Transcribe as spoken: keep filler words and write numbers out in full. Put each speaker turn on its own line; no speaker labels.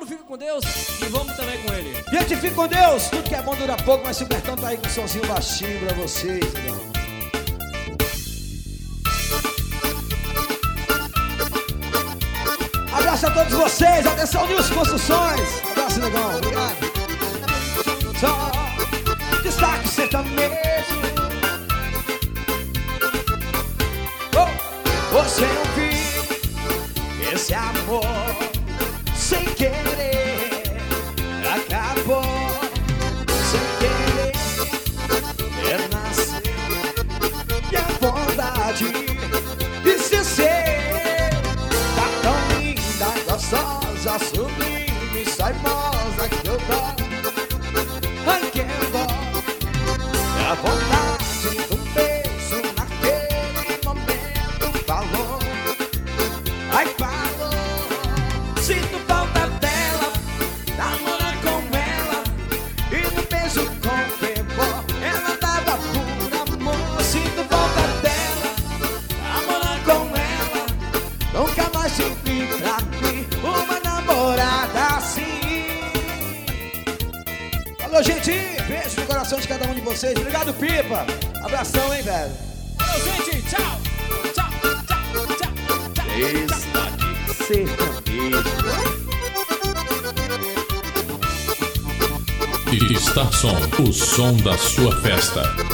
fica com Deus e vamos também com ele.
Gente, fica com Deus. Tudo que é bom dura pouco, mas o Bertão tá aí com o somzinho baixinho pra vocês, irmão. Abraço a todos vocês. Atenção, Nilson Construções. Abraço, legal. Obrigado. Só destaque sertanejo. Oh, você não viu esse amor sem querer, acabou sem querer, é nascer e a vontade de se ser tá tão linda, gostosa, sublime, saimosa que eu tô. Ai, que dó, é a vontade do beijo naquele momento falou. Ai, parou, sinto falta dela, namora com ela e no beijo com fervor. Ela dava por amor, sinto falta dela, namora com ela. Nunca mais tive pra mim uma namorada assim. Alô, gente, beijo no coração de cada um de vocês. Obrigado, Pipa. Abração, hein, velho.
Alô, gente, tchau. Tchau, tchau, tchau, tchau.
Destaque sertanejo.
Star Som, o som da sua festa.